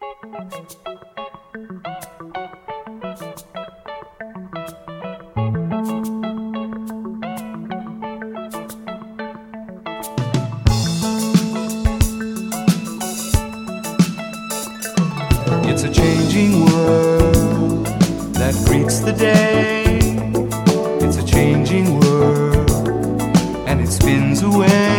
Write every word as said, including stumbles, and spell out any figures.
It's a changing world that greets the day. It's a changing world and it spins away.